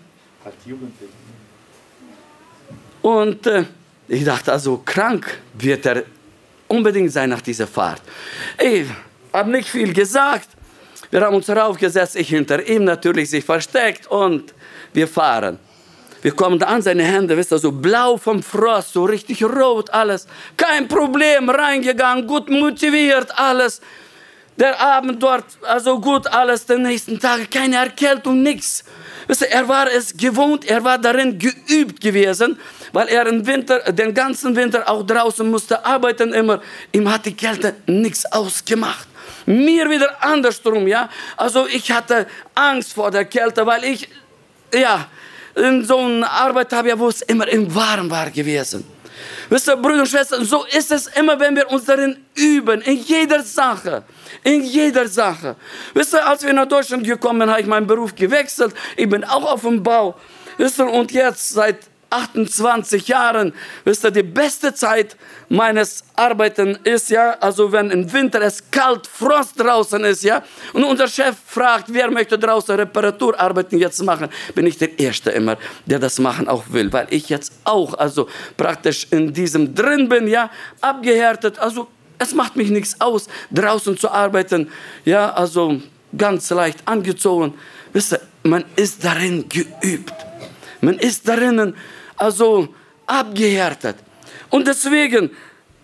Und ich dachte, also krank wird er unbedingt sein nach dieser Fahrt. Ich habe nicht viel gesagt. Wir haben uns raufgesetzt, ich hinter ihm natürlich, sich versteckt und wir fahren. Wir kommen da an, seine Hände, wisst ihr, so blau vom Frost, so richtig rot, alles. Kein Problem, reingegangen, gut motiviert, alles. Der Abend dort, also gut, alles, den nächsten Tag, keine Erkältung, nichts. Wisst ihr, er war es gewohnt, er war darin geübt gewesen, weil er im Winter, den ganzen Winter auch draußen musste arbeiten immer. Ihm hat die Kälte nichts ausgemacht. Mir wieder andersrum, ja. Also ich hatte Angst vor der Kälte, weil ich, ja, in so einer Arbeit habe, ja, wo es immer im Warm war gewesen. Wisst ihr, Brüder und Schwestern, so ist es immer, wenn wir uns darin üben, in jeder Sache. In jeder Sache. Wisst ihr, als wir nach Deutschland gekommen sind, habe ich meinen Beruf gewechselt. Ich bin auch auf dem Bau. Wisst ihr, und jetzt seit 28 Jahren, wisst ihr, die beste Zeit meines Arbeiten ist, ja, also wenn im Winter es kalt, Frost draußen ist, ja, und unser Chef fragt, wer möchte draußen Reparaturarbeiten jetzt machen, bin ich der Erste immer, der das machen auch will, weil ich jetzt auch, also praktisch in diesem drin bin, ja, abgehärtet, also es macht mich nichts aus, draußen zu arbeiten, ja, also ganz leicht angezogen, wisst ihr, man ist darin geübt, man ist darin, also abgehärtet. Und deswegen,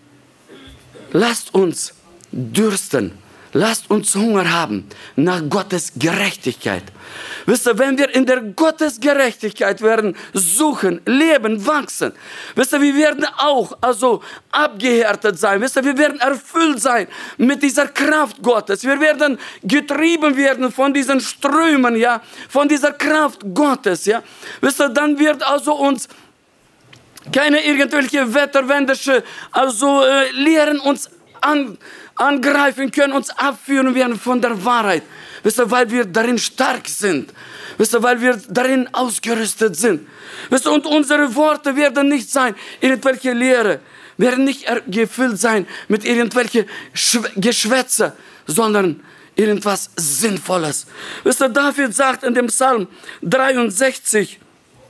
lasst uns dürsten, lasst uns Hunger haben nach Gottes Gerechtigkeit. Wisst ihr, wenn wir in der Gottes Gerechtigkeit werden, suchen, leben, wachsen, wisst ihr, wir werden auch also abgehärtet sein. Wisst ihr, wir werden erfüllt sein mit dieser Kraft Gottes. Wir werden getrieben werden von diesen Strömen, ja, von dieser Kraft Gottes, ja. Wisst ihr, dann wird also uns keine irgendwelche wetterwendische, also Lehren uns angreifen können, uns abführen werden von der Wahrheit. Wisst ihr, weil wir darin stark sind. Wisst ihr, weil wir darin ausgerüstet sind. Wisst ihr, und unsere Worte werden nicht sein, irgendwelche Lehre, werden nicht gefüllt sein mit irgendwelche Geschwätze, sondern irgendwas Sinnvolles. Wisst ihr, David sagt in dem Psalm 63,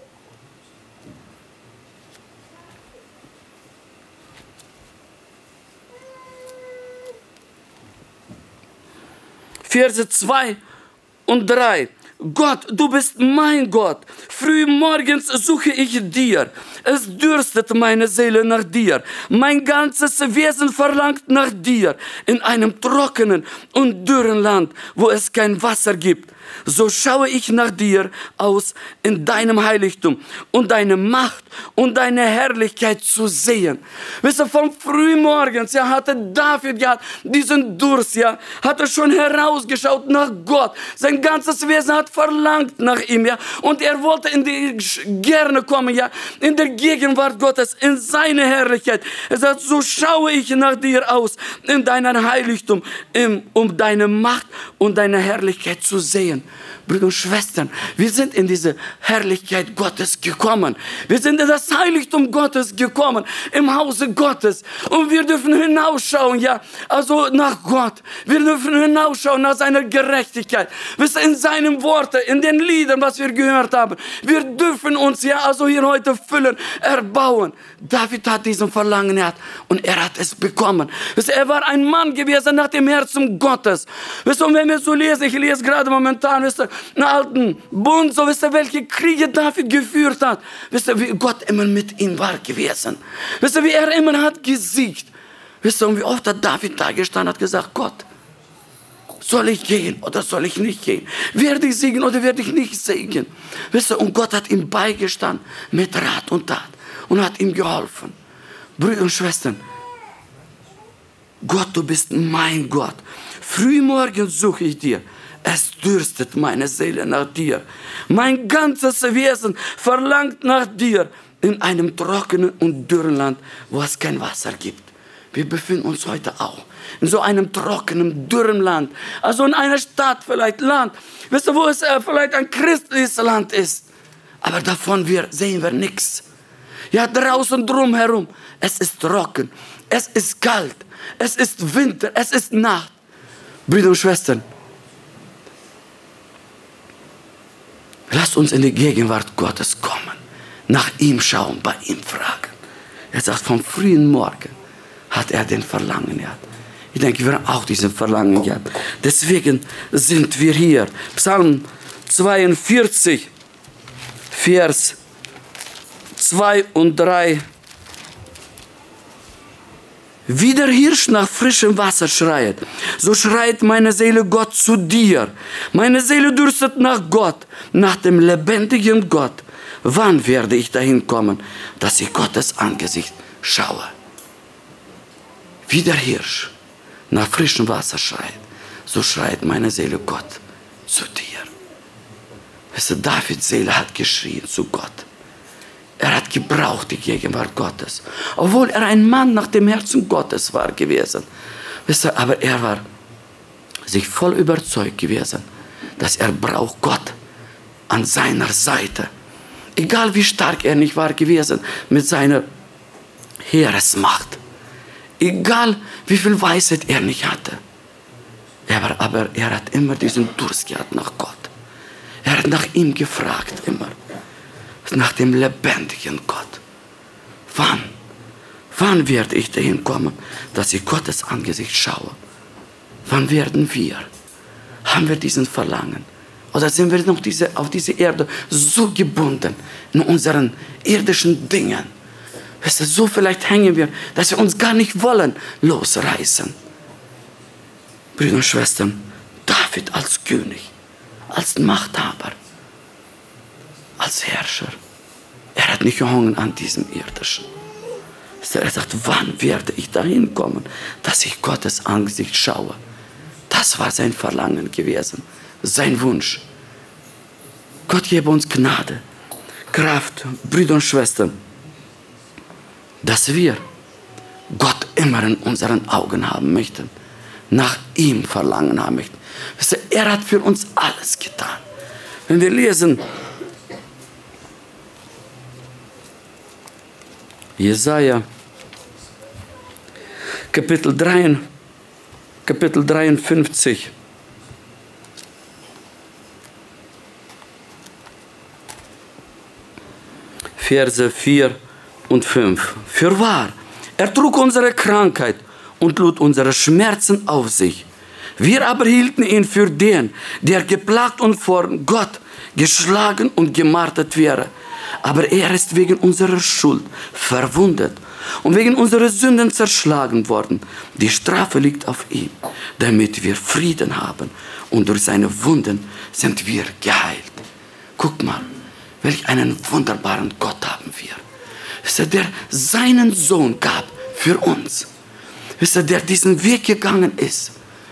Verse 2 und 3. Gott, du bist mein Gott. Früh morgens suche ich dir. Es dürstet meine Seele nach dir. Mein ganzes Wesen verlangt nach dir. In einem trockenen und dürren Land, wo es kein Wasser gibt. So schaue ich nach dir aus in deinem Heiligtum und deine Macht und deine Herrlichkeit zu sehen. Wisst ihr, von frühmorgens, ja, hatte David gehabt diesen Durst, ja, hatte schon herausgeschaut nach Gott. Sein ganzes Wesen hat verlangt nach ihm, ja, und er wollte gerne kommen, ja, in der Gegenwart Gottes, in seine Herrlichkeit. Er sagt, so schaue ich nach dir aus in deinem Heiligtum, um deine Macht und deine Herrlichkeit zu sehen. Brüder und Schwestern, wir sind in diese Herrlichkeit Gottes gekommen. Wir sind in das Heiligtum Gottes gekommen, im Hause Gottes. Und wir dürfen hinausschauen, ja, also nach Gott. Wir dürfen hinausschauen nach seiner Gerechtigkeit. Wisst ihr, in seinem Wort Worte, in den Liedern, was wir gehört haben. Wir dürfen uns ja also hier heute füllen, erbauen. David hat diesen Verlangen gehabt und er hat es bekommen. Er war ein Mann gewesen nach dem Herzen Gottes. Und wenn wir so lesen, ich lese gerade momentan, einen alten Bund, so welche Kriege David geführt hat. Wie Gott immer mit ihm war gewesen. Wie er immer hat gesiegt. Und wie oft hat David da gestanden und hat gesagt, Gott, soll ich gehen oder soll ich nicht gehen? Werde ich siegen oder werde ich nicht siegen? Und Gott hat ihm beigestanden mit Rat und Tat und hat ihm geholfen. Brüder und Schwestern, Gott, du bist mein Gott. Frühmorgens suche ich dir. Es dürstet meine Seele nach dir. Mein ganzes Wesen verlangt nach dir in einem trockenen und dürren Land, wo es kein Wasser gibt. Wir befinden uns heute auch in so einem trockenen, dürren Land. Also in einer Stadt, vielleicht Land. Wisst ihr, wo es vielleicht ein christliches Land ist. Aber davon sehen wir nichts. Ja, draußen drumherum, es ist trocken, es ist kalt, es ist Winter, es ist Nacht. Brüder und Schwestern, lasst uns in die Gegenwart Gottes kommen. Nach ihm schauen, bei ihm fragen. Er sagt, vom frühen Morgen hat er den Verlangen gehabt. Ich denke, wir haben auch diesen Verlangen gehabt. Deswegen sind wir hier. Psalm 42, Vers 2 und 3. Wie der Hirsch nach frischem Wasser schreit, so schreit meine Seele Gott zu dir. Meine Seele dürstet nach Gott, nach dem lebendigen Gott. Wann werde ich dahin kommen, dass ich Gottes Angesicht schaue? Wie der Hirsch nach frischem Wasser schreit, so schreit meine Seele Gott zu dir. Weißt du, Davids Seele hat geschrien zu Gott. Er hat gebraucht die Gegenwart Gottes. Obwohl er ein Mann nach dem Herzen Gottes war gewesen. Weißt du, aber er war sich voll überzeugt gewesen, dass er braucht Gott an seiner Seite. Egal wie stark er nicht war gewesen mit seiner Heeresmacht. Egal wie viel Weisheit er nicht hatte. Aber er hat immer diesen Durst gehabt nach Gott. Er hat nach ihm gefragt immer. Nach dem lebendigen Gott. Wann werde ich dahin kommen, dass ich Gottes Angesicht schaue? Wann werden wir? Haben wir diesen Verlangen? Oder sind wir noch auf diese Erde so gebunden in unseren irdischen Dingen? Weißt du, so vielleicht hängen wir, dass wir uns gar nicht wollen losreißen. Brüder und Schwestern, David als König, als Machthaber, als Herrscher, er hat nicht gehungen an diesem Irdischen. Er sagt, wann werde ich dahin kommen, dass ich Gottes Angesicht schaue? Das war sein Verlangen gewesen, sein Wunsch. Gott gebe uns Gnade, Kraft, Brüder und Schwestern, dass wir Gott immer in unseren Augen haben möchten, nach ihm Verlangen haben möchten. Er hat für uns alles getan. Wenn wir lesen, Jesaja, Kapitel 53, Verse 4 und 5. Fürwahr, er trug unsere Krankheit und lud unsere Schmerzen auf sich. Wir aber hielten ihn für den, der geplagt und vor Gott geschlagen und gemartert wäre. Aber er ist wegen unserer Schuld verwundet und wegen unserer Sünden zerschlagen worden. Die Strafe liegt auf ihm, damit wir Frieden haben. Und durch seine Wunden sind wir geheilt. Guck mal, welch einen wunderbaren Gott haben wir. Der seinen Sohn gab für uns. Der diesen Weg gegangen ist.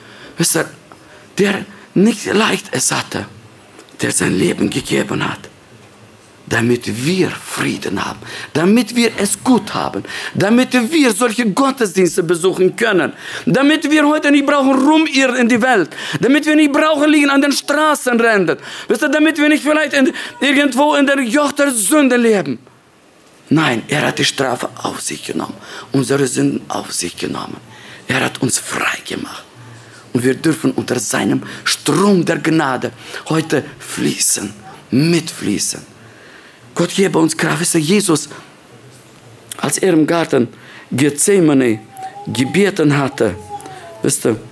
Der nicht leicht es hatte, der sein Leben gegeben hat. Damit wir Frieden haben, damit wir es gut haben, damit wir solche Gottesdienste besuchen können, damit wir heute nicht brauchen rumirren in die Welt, damit wir nicht brauchen liegen an den Straßenrändern, damit wir nicht vielleicht irgendwo in der Joch der Sünde leben. Nein, er hat die Strafe auf sich genommen, unsere Sünden auf sich genommen. Er hat uns frei gemacht Und wir dürfen unter seinem Strom der Gnade heute fließen, mitfließen. Gott gebe uns Kraft. Wisst ihr, Jesus, als er im Garten Gethsemane gebeten hatte, wisst ihr,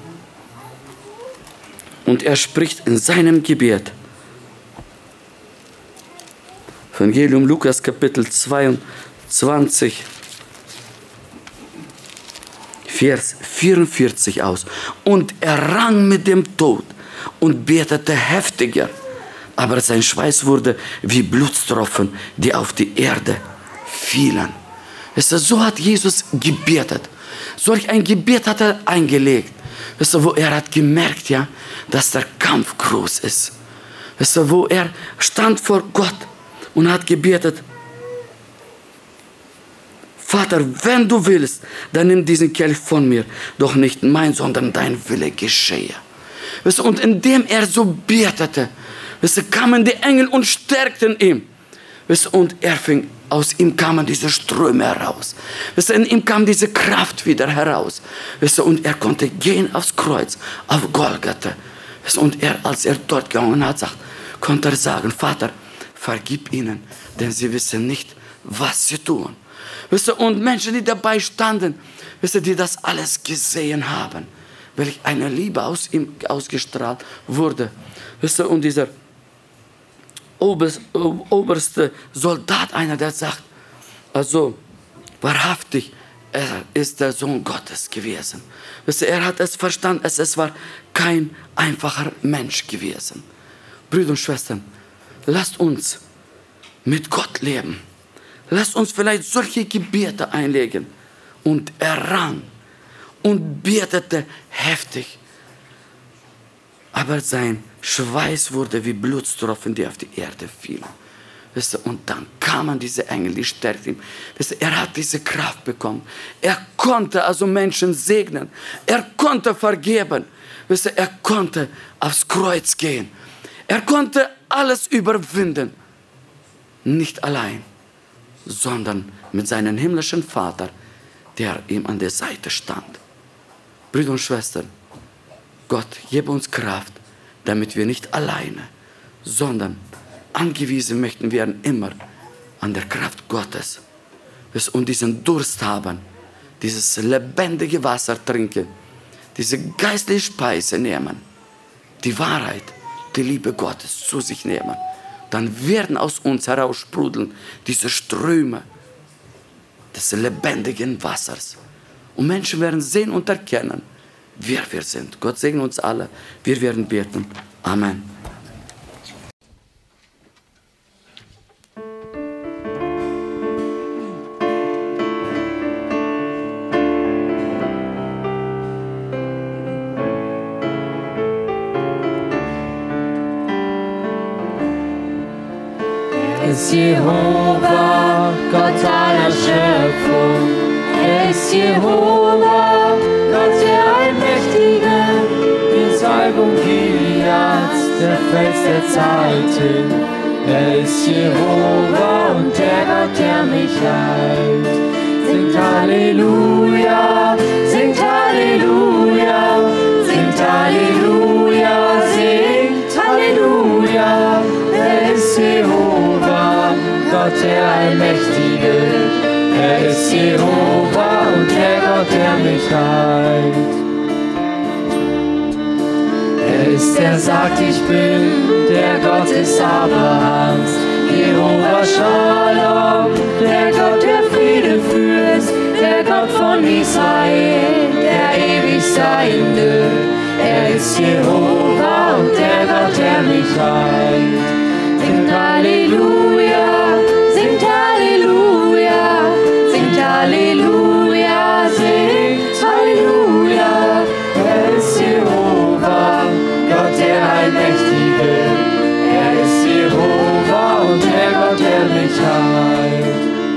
und er spricht in seinem Gebet, Evangelium Lukas Kapitel 22, Vers 44 aus. Und er rang mit dem Tod und betete heftiger, aber sein Schweiß wurde wie Blutstropfen, die auf die Erde fielen. So hat Jesus gebetet. Solch ein Gebet hat er eingelegt. Wo er hat gemerkt, ja, dass der Kampf groß ist. Wo er stand vor Gott und hat gebetet: Vater, wenn du willst, dann nimm diesen Kelch von mir. Doch nicht mein, sondern dein Wille geschehe. Und indem er so betete, kamen die Engel und stärkten ihn. Und aus ihm kamen diese Ströme heraus. In ihm kam diese Kraft wieder heraus. Und er konnte gehen aufs Kreuz, auf Golgatha. Und als er dort gegangen hat, konnte er sagen: Vater, vergib ihnen, denn sie wissen nicht, was sie tun. Und Menschen, die dabei standen, die das alles gesehen haben, welch eine Liebe aus ihm ausgestrahlt wurde. Und dieser oberste Soldat, einer, der sagt, also wahrhaftig, er ist der Sohn Gottes gewesen. Er hat es verstanden, es war kein einfacher Mensch gewesen. Brüder und Schwestern, lasst uns mit Gott leben. Lasst uns vielleicht solche Gebete einlegen. Und er rang und betete heftig. Aber sein Schweiß wurde wie Blutstropfen, die auf die Erde fielen. Und dann kamen diese Engel, die stärkten ihn. Er hat diese Kraft bekommen. Er konnte also Menschen segnen. Er konnte vergeben. Er konnte aufs Kreuz gehen. Er konnte alles überwinden. Nicht allein, sondern mit seinem himmlischen Vater, der ihm an der Seite stand. Brüder und Schwestern, Gott gebe uns Kraft, damit wir nicht alleine, sondern angewiesen möchten werden immer an der Kraft Gottes. Und diesen Durst haben, dieses lebendige Wasser trinken, diese geistliche Speise nehmen, die Wahrheit, die Liebe Gottes zu sich nehmen. Dann werden aus uns heraus sprudeln diese Ströme des lebendigen Wassers. Und Menschen werden sehen und erkennen, wer wir sind. Gott segne uns alle. Wir werden beten. Amen. Ist Jehova, Gott aller Schöpfung. Er ist Jehova, Gott der Allmächtige, die Salbung Gileads, der Fels der Zeiten. Er ist Jehova und der Gott, der mich heilt. Singt Halleluja, singt Halleluja, singt Halleluja, singt Halleluja. Er ist Jehova, Gott der Allmächtige. Er ist Jehova und der Gott, der mich heilt. Er ist, der sagt, ich bin, der Gott ist Abrahams. Jehova Shalom, der Gott, der Friede führt, der Gott von Israel, der ewig Seiende. Er ist Jehova und der Gott, der mich heilt. Singt Halleluja, singt Halleluja, singt Halleluja, singt Halleluja. Er ist Jehova, Gott der Allmächtige. Er ist Jehova und der Gott, der mich heilt.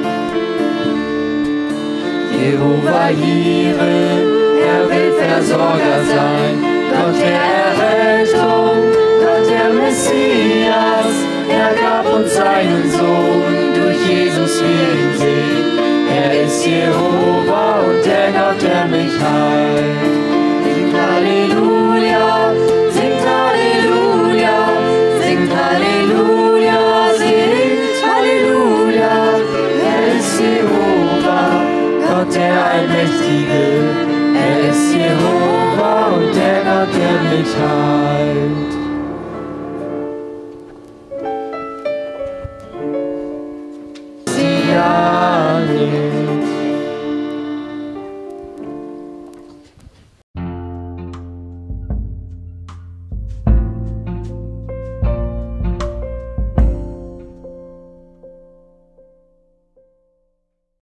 Jehova Jireh, er will Versorger sein. Gott der Errettung, Gott der Messias. Er gab uns seinen Sohn, durch Jesus wir ihn sehen. Er ist Jehova und der Gott, der mich heilt. Singt Halleluja. Gott der Allmächtige, er ist Jehova und der Gott, der mich heilt.